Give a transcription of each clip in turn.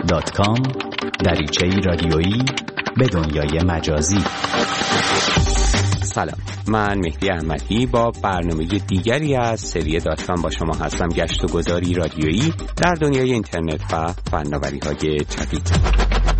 internet.com دریچه‌ای رادیویی به دنیای مجازی. سلام، من مهدی احمدی با برنامه دیگری از سری .com با شما هستم. گشت و گذاری رادیویی در دنیای اینترنت و فناوری‌های جدید.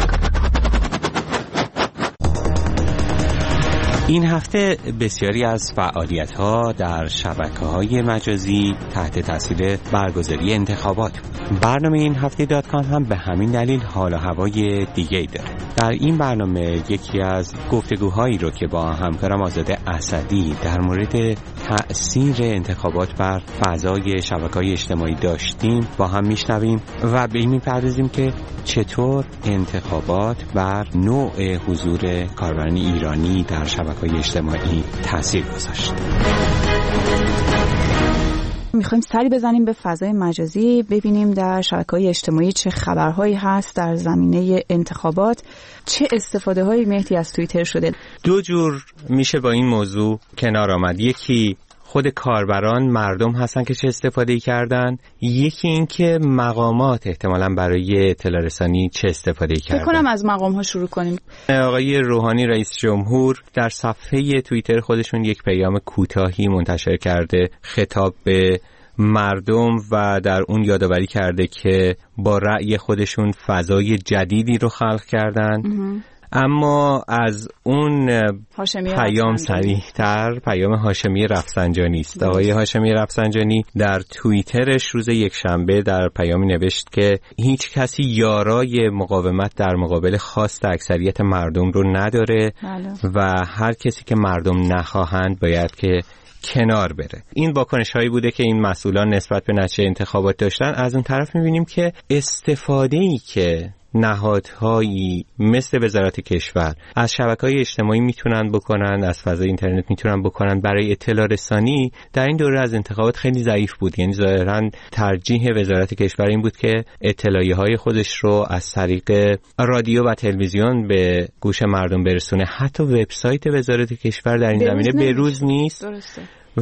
این هفته بسیاری از فعالیت‌ها در شبکه‌های مجازی تحت تاثیر برگزاری انتخابات. برنامه این هفته .com هم به همین دلیل حال و هوای دیگه‌ای داره. در این برنامه یکی از گفتگوهایی رو که با همکارم آزاده اسدی در مورد تأثیر انتخابات بر فضای شبکه‌های اجتماعی داشتیم با هم میشنویم و به این می‌پردازیم که چطور انتخابات بر نوع حضور کاربران ایرانی در شبکه‌های اجتماعی تأثیر گذاشت. میخوایم سری بزنیم به فضای مجازی، ببینیم در شبکه‌های اجتماعی چه خبرهایی هست در زمینه انتخابات. چه استفاده‌هایی مهدی از توییتر شده؟ دو جور میشه با این موضوع کنار آمد. یکی خود کاربران، مردم هستن که چه استفاده‌ای کردن، یکی این که مقامات احتمالاً برای اطلاع رسانی چه استفاده‌ای کردن. فکر کنم از مقام‌ها شروع کنیم. آقای روحانی رئیس جمهور در صفحه توییتر خودشون یک پیام کوتاهی منتشر کرده خطاب به مردم و در اون یادآوری کرده که با رأی خودشون فضای جدیدی رو خلق کردن. اما از اون پیام صریح‌تر پیام هاشمی رفسنجانی است. آقای هاشمی رفسنجانی در توییترش روز یکشنبه در پیامی نوشت که هیچ کسی یارای مقاومت در مقابل خواست اکثریت مردم رو نداره و هر کسی که مردم نخواهند باید که کنار بره. این واکنش هایی بوده که این مسئولان نسبت به نتیجه انتخابات داشتن. از اون طرف می‌بینیم که استفاده‌ای که نهادهایی مثل وزارت کشور از شبکه‌های اجتماعی میتونن بکنن، از فضای اینترنت میتونن بکنن برای اطلاع رسانی، در این دوره از انتخابات خیلی ضعیف بود. یعنی ظاهراً ترجیح وزارت کشور این بود که اطلاعیه‌های خودش رو از طریق رادیو و تلویزیون به گوش مردم برسونه. حتی وبسایت وزارت کشور در این زمینه بروز نیست. درسته.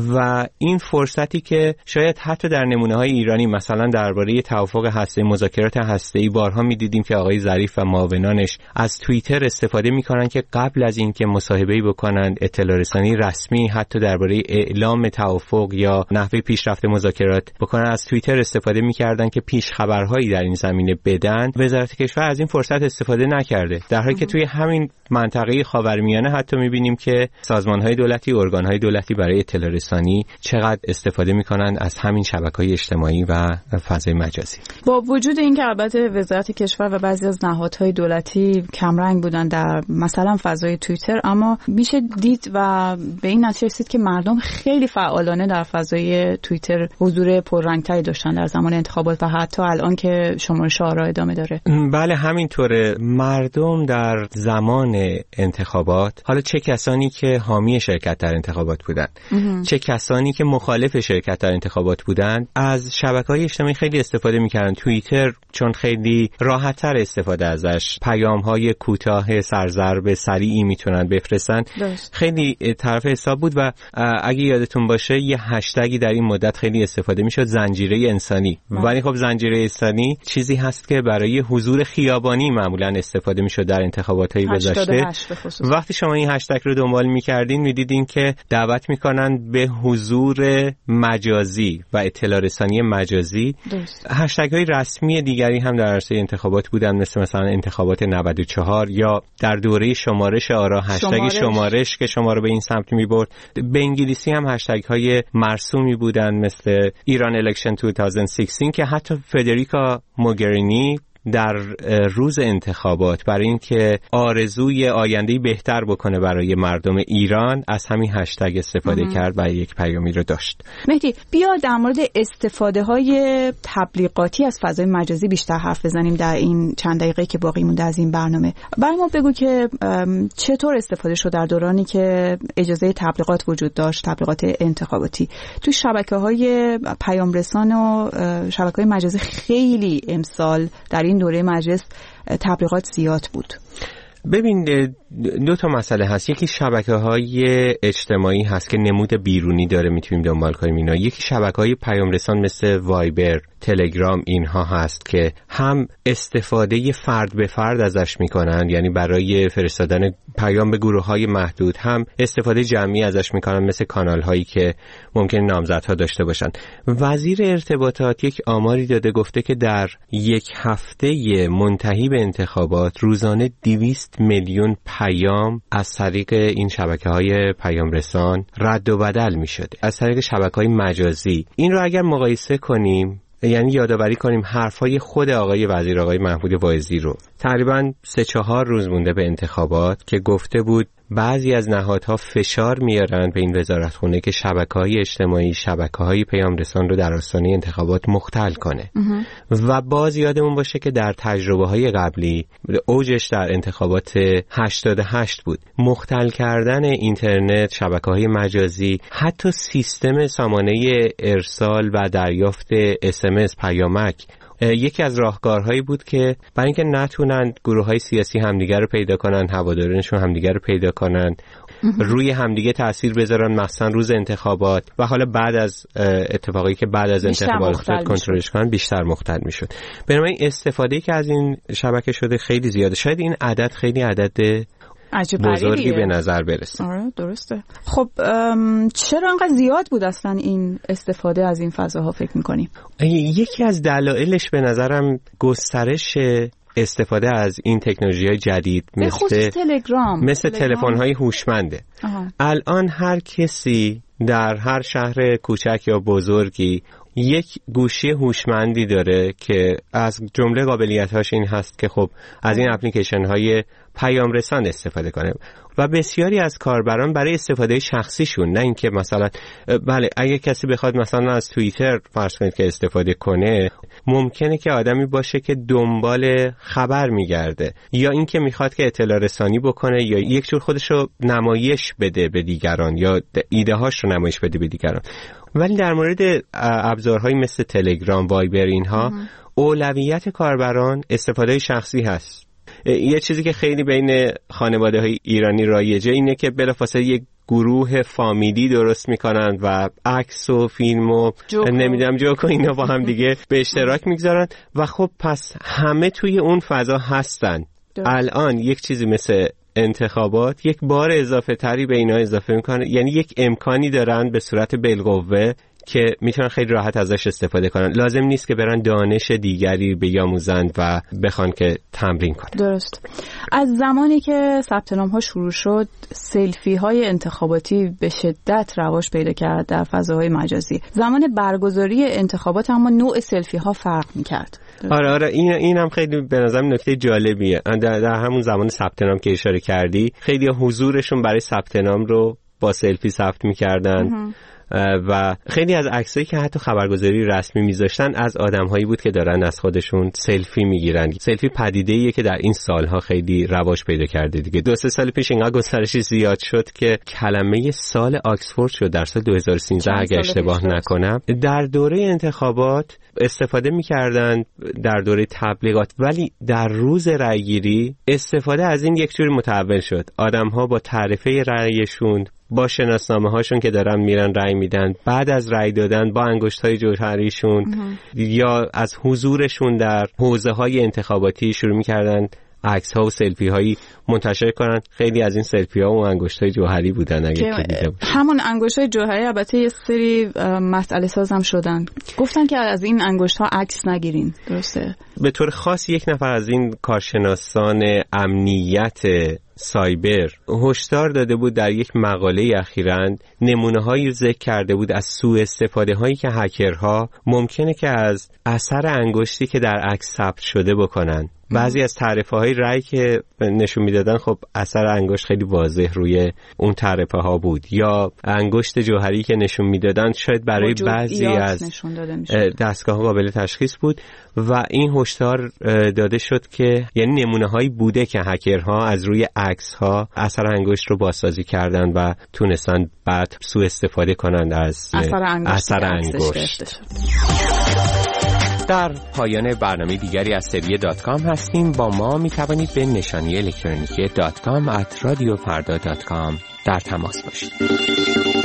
و این فرصتی که شاید حتی در نمونه‌های ایرانی مثلا درباره توافق هسته‌ای، مذاکرات هسته‌ای بارها می‌دیدیم که آقای ظریف و معاونانش از توییتر استفاده می‌کنن که قبل از اینکه مصاحبه‌ای بکنن اطلاع رسانی رسمی حتی درباره اعلام توافق یا نحوه پیشرفت مذاکرات بکنن از توییتر استفاده می‌کردن که پیش خبرهایی در این زمینه بدن. وزارت کشور از این فرصت استفاده نکرده، در حالی که توی همین منطقه خاورمیانه حتی می‌بینیم که سازمان‌های دولتی، ارگان‌های دولتی برای اطلاع رسانی چقدر استفاده میکنن از همین شبکه‌های اجتماعی و فضای مجازی. با وجود اینکه البته وزارت کشور و بعضی از نهادهای دولتی کمرنگ بودن در مثلا فضای توییتر، اما میشه دید و به این نتیجه رسید که مردم خیلی فعالانه در فضای توییتر حضور پررنگتری داشتن در زمان انتخابات و حتی الان که شمارش آرا ادامه داره. بله همینطوره. مردم در زمان انتخابات، حالا چه کسانی که حامی شرکت در انتخابات بودن، چه کسانی که مخالف شرکت در انتخابات بودند، از شبکه‌های اجتماعی خیلی استفاده می‌کردن. توییتر چون خیلی راحت‌تر استفاده ازش، پیام‌های کوتاه سرضرب سریعی میتونن بفرستن، خیلی طرف حساب بود. و اگه یادتون باشه یه هشتگی در این مدت خیلی استفاده می‌شد، زنجیره انسانی. ولی خب زنجیره انسانی چیزی هست که برای حضور خیابانی معمولاً استفاده می‌شد در انتخابات‌های گذشته. وقتی شما این هشتگ رو دنبال می‌کردین می‌دیدین که دعوت می‌کنن به حضور مجازی و اطلاع رسانی مجازی. هشتگ‌های رسمی دیگری هم در عرصه انتخابات بودن، مثلا انتخابات 94 یا در دوره شمارش آرا هشتگ شمارش که شما رو به این سمت می‌برد. به انگلیسی هم هشتگ‌های مرسومی بودن مثل ایران الکشن 2016 که حتی فدریکا موگرینی در روز انتخابات برای اینکه آرزوی آینده‌ای بهتر بکنه برای مردم ایران از همین هشتگ استفاده کرد و یک پیامی رو داشت. مهدی بیا در مورد استفاده‌های تبلیغاتی از فضای مجازی بیشتر حرف بزنیم در این چند دقیقه که باقی مونده از این برنامه. برای ما بگو که چطور استفاده شد در دورانی که اجازه تبلیغات وجود داشت، تبلیغات انتخاباتی. تو شبکه‌های پیام رسان و شبکه‌های مجازی خیلی امسال در این دوره مجلس تبلیغات زیاد بود. ببین دو تا مسئله هست. یکی شبکه‌های اجتماعی هست که نمود بیرونی داره، میتونیم دنبال کنیم اینا. یکی شبکه‌های پیام رسان مثل وایبر، تلگرام اینها هست که هم استفاده فرد به فرد ازش میکنن، یعنی برای فرستادن پیام به گروه‌های محدود، هم استفاده جمعی ازش میکنن مثل کانال‌هایی که ممکن نامزدها داشته باشن. وزیر ارتباطات یک آماری داده، گفته که در یک هفته منتهی به انتخابات روزانه 200 میلیون پیام از طریق این شبکه‌های پیام رسان رد و بدل می‌شده، از طریق شبکه‌های مجازی. این رو اگر مقایسه کنیم، یعنی یادآوری کنیم حرفای خود آقای وزیر، آقای محمود واعظی رو، تقریباً 3-4 روز مونده به انتخابات، که گفته بود بعضی از نهادها فشار میارن به این وزارتخونه که شبکه‌های اجتماعی، شبکه‌های پیام رسان رو در آستانه انتخابات مختل کنه. و باز یادمون باشه که در تجربه‌های قبلی اوجش در انتخابات 88 بود. مختل کردن اینترنت، شبکه‌های مجازی، حتی سیستم سامانه ارسال و دریافت SMS پیامک یکی از راهکارهایی بود که برای اینکه نتونن گروه‌های سیاسی همدیگر رو پیدا کنن، هوادارانشون همدیگر رو پیدا کنن، روی همدیگه تاثیر بذارن، مثلا روز انتخابات و حالا بعد از اتفاقی که بعد از انتخابات کنترلش کنن، بیشتر مختل میشد. بنابراین استفاده‌ای که از این شبکه شده خیلی زیاده. شاید این عدد خیلی عدد بزرگی به نظر برسه. آره درسته. خب چرا انقدر زیاد بود اصلا این استفاده از این فضاها فکر می‌کنی؟ یکی از دلایلش به نظرم گسترش استفاده از این تکنولوژی‌های جدید مثل تلگرام، مثل تلفن‌های هوشمنده. الان هر کسی در هر شهر کوچک یا بزرگی یک گوشی هوشمندی داره که از جمله قابلیت‌هاش این هست که خب از این اپلیکیشن‌های پیام رسان استفاده کنه و بسیاری از کاربران برای استفاده شخصیشون، نه اینکه مثلا بله اگه کسی بخواد مثلا از توییتر فرض کنید که استفاده کنه، ممکنه که آدمی باشه که دنبال خبر میگرده یا اینکه میخواد که اطلاع رسانی بکنه یا یک جور خودش رو نمایش بده به دیگران یا ایده هاش رو نمایش بده به دیگران. ولی در مورد ابزارهایی مثل تلگرام، وایبر، اینها اولویت کاربران استفاده شخصی هست. یه چیزی که خیلی بین خانواده‌های ایرانی رایجه اینه که بلافاصله یک گروه فامیلی درست میکنن و عکس و فیلم و نمیدونم جوک و اینا با هم دیگه به اشتراک میگذارن و خب پس همه توی اون فضا هستن. الان یک چیزی مثل انتخابات یک بار اضافه تری به اینا اضافه میکنه، یعنی یک امکانی دارن به صورت بالقوه که میتونن خیلی راحت ازش استفاده کنن. لازم نیست که برن دانش دیگری بیاموزن و بخوان که تمرین کنن. درست. از زمانی که ثبت نام ها شروع شد، سلفی های انتخاباتی به شدت رواج پیدا کرد در فضاهای مجازی. زمان برگزاری انتخابات اما نوع سلفی ها فرق میکرد. آره این هم خیلی به نظرم نکته جالبیه. در همون زمان ثبت نام که اشاره کردی، خیلی حضورشون برای ثبت نام رو با سلفی ثبت میکردن و خیلی از عکسایی که حتی خبرگزاری رسمی میذاشتن از آدم‌هایی بود که دارن از خودشون سلفی میگیرن. سلفی پدیده‌ایه که در این سالها خیلی رواج پیدا کرده دیگه. 2-3 سال پیش اینقدر گسترشش زیاد شد که کلمه سال آکسفورد شد در سال 2013 اگه اشتباه نکنم. در دوره انتخابات استفاده میکردن، در دوره تبلیغات، ولی در روز رأیگیری استفاده از این یک جوری متحول شد. آدم‌ها با تعرفه رأیشون، با شناسنامه هاشون که دارن میرن رأی میدن، بعد از رأی دادن با انگشت‌های جوهریشون یا از حضورشون در حوزه‌های انتخاباتی شروع میکردن عکس‌ها و سلفی‌هایی منتشر کنن. خیلی از این سلفی‌ها و انگشت‌های جوهری بودن اگه دیده بود. همون انگشت‌های جوهری البته یه سری مسئله سازم شدن، گفتن که از این انگشت‌ها عکس نگیرین. درسته؟ به طور خاص یک نفر از این کارشناسان امنیت سایبر هشدار داده بود در یک مقاله اخیراً، نمونه‌هایی ذکر کرده بود از سوء استفاده هایی که هکرها ممکنه که از اثر انگشتی که در عکس ثبت شده بکنن. بعضی از تعرفه های رأی که نشون میدادن خب اثر انگشت خیلی واضح روی اون تعرفه ها بود، یا انگشت جوهری که نشون میدادن شاید برای بعضی از دستگاه ها قابل تشخیص بود و این هشدار داده شد که یعنی نمونه هایی بوده که هکرها از روی عکس ها اثر انگشت رو بازسازی کردن و تونستن بعد سوء استفاده کنند از اثر انگشت. در پایان برنامه دیگری از سری .com هستیم. با ما می توانید به نشانی الکترونیکی .com @radiofarda.com در تماس باشید.